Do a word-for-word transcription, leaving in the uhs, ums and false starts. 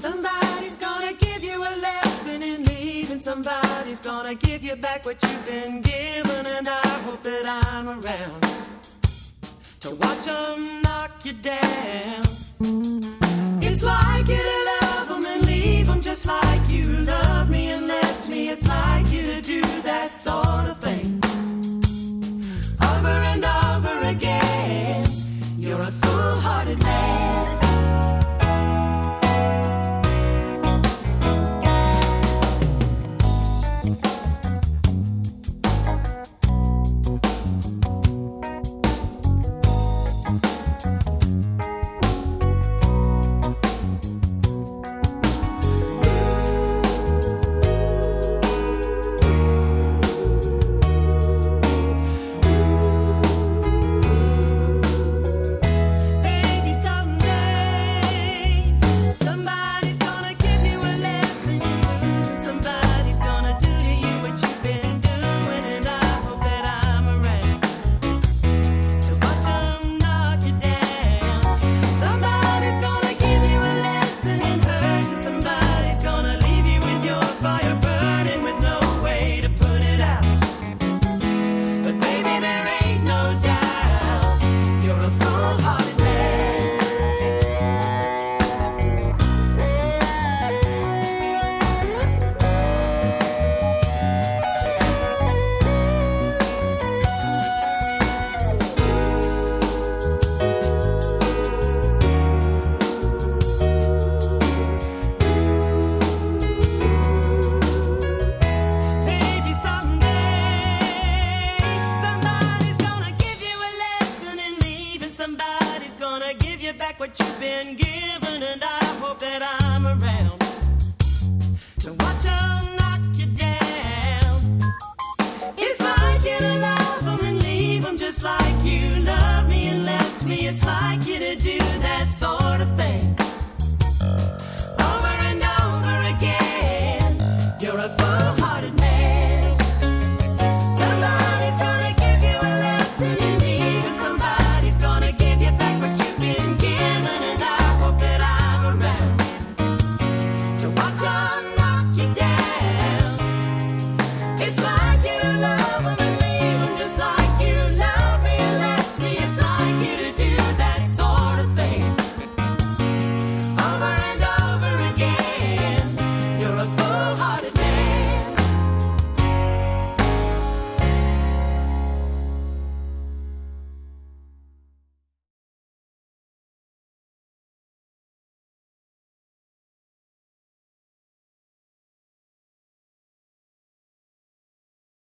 Somebody's gonna give you a lesson in leaving. Somebody's gonna give you back what you've been given. And I hope that I'm around to watch them knock you down. It's like you to love them and leave them just like